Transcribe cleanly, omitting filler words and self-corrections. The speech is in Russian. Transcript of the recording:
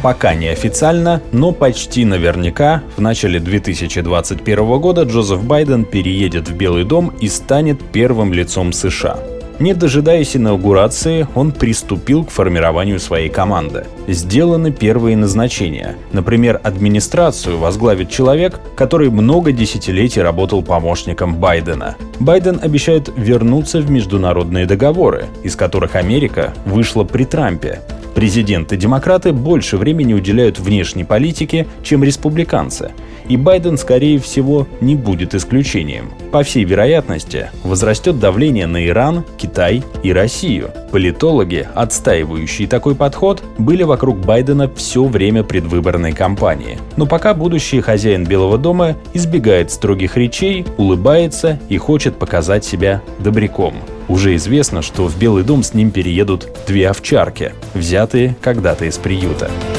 Пока неофициально, но почти наверняка в начале 2021 года Джозеф Байден переедет в Белый дом и станет первым лицом США. Не дожидаясь инаугурации, он приступил к формированию своей команды. Сделаны первые назначения. Например, администрацию возглавит человек, который много десятилетий работал помощником Байдена. Байден обещает вернуться в международные договоры, из которых Америка вышла при Трампе. Президенты-демократы больше времени уделяют внешней политике, чем республиканцы. И Байден, скорее всего, не будет исключением. По всей вероятности, возрастет давление на Иран, Китай и Россию. Политологи, отстаивающие такой подход, были вокруг Байдена все время предвыборной кампании. Но пока будущий хозяин Белого дома избегает строгих речей, улыбается и хочет показать себя добряком. Уже известно, что в Белый дом с ним переедут 2 овчарки, взятые когда-то из приюта.